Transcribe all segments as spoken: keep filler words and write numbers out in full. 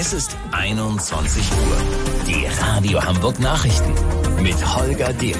Es ist einundzwanzig Uhr. Die Radio Hamburg Nachrichten mit Holger Dirk.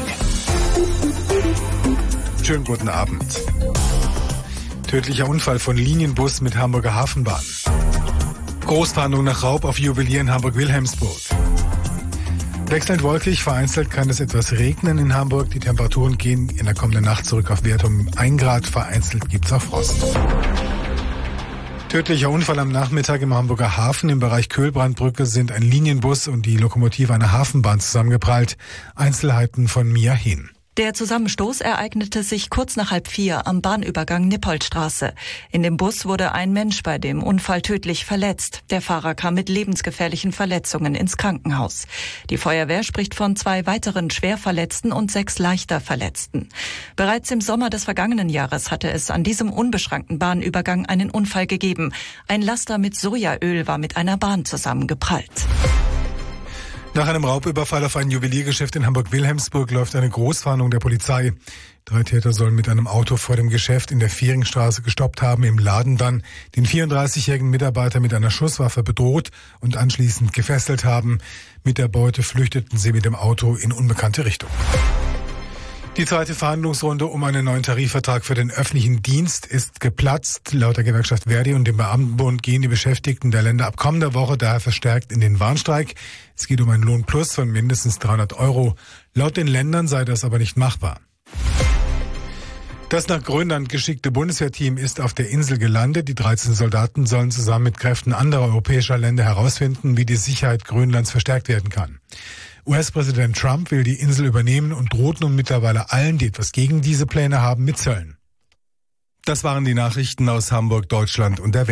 Schönen guten Abend. Tödlicher Unfall von Linienbus mit Hamburger Hafenbahn. Großfahndung nach Raub auf Juwelier in Hamburg-Wilhelmsburg. Wechselnd wolkig, vereinzelt kann es etwas regnen in Hamburg. Die Temperaturen gehen in der kommenden Nacht zurück auf Werte um ein Grad. Vereinzelt gibt es auch Frost. Tödlicher Unfall am Nachmittag im Hamburger Hafen. Im Bereich Köhlbrandbrücke sind ein Linienbus und die Lokomotive einer Hafenbahn zusammengeprallt. Einzelheiten von Mia Hin. Der Zusammenstoß ereignete sich kurz nach halb vier am Bahnübergang Nippoldstraße. In dem Bus wurde ein Mensch bei dem Unfall tödlich verletzt. Der Fahrer kam mit lebensgefährlichen Verletzungen ins Krankenhaus. Die Feuerwehr spricht von zwei weiteren Schwerverletzten und sechs leichter Verletzten. Bereits im Sommer des vergangenen Jahres hatte es an diesem unbeschrankten Bahnübergang einen Unfall gegeben. Ein Laster mit Sojaöl war mit einer Bahn zusammengeprallt. Nach einem Raubüberfall auf ein Juweliergeschäft in Hamburg-Wilhelmsburg läuft eine Großfahndung der Polizei. Drei Täter sollen mit einem Auto vor dem Geschäft in der Vieringstraße gestoppt haben, im Laden dann den vierunddreißigjährigen Mitarbeiter mit einer Schusswaffe bedroht und anschließend gefesselt haben. Mit der Beute flüchteten sie mit dem Auto in unbekannte Richtung. Die zweite Verhandlungsrunde um einen neuen Tarifvertrag für den öffentlichen Dienst ist geplatzt. Laut der Gewerkschaft Verdi und dem Beamtenbund gehen die Beschäftigten der Länder ab kommender Woche daher verstärkt in den Warnstreik. Es geht um einen Lohnplus von mindestens dreihundert Euro. Laut den Ländern sei das aber nicht machbar. Das nach Grönland geschickte Bundeswehrteam ist auf der Insel gelandet. Die dreizehn Soldaten sollen zusammen mit Kräften anderer europäischer Länder herausfinden, wie die Sicherheit Grönlands verstärkt werden kann. U S-Präsident Trump will die Insel übernehmen und droht nun mittlerweile allen, die etwas gegen diese Pläne haben, mit Zöllen. Das waren die Nachrichten aus Hamburg, Deutschland und der Welt.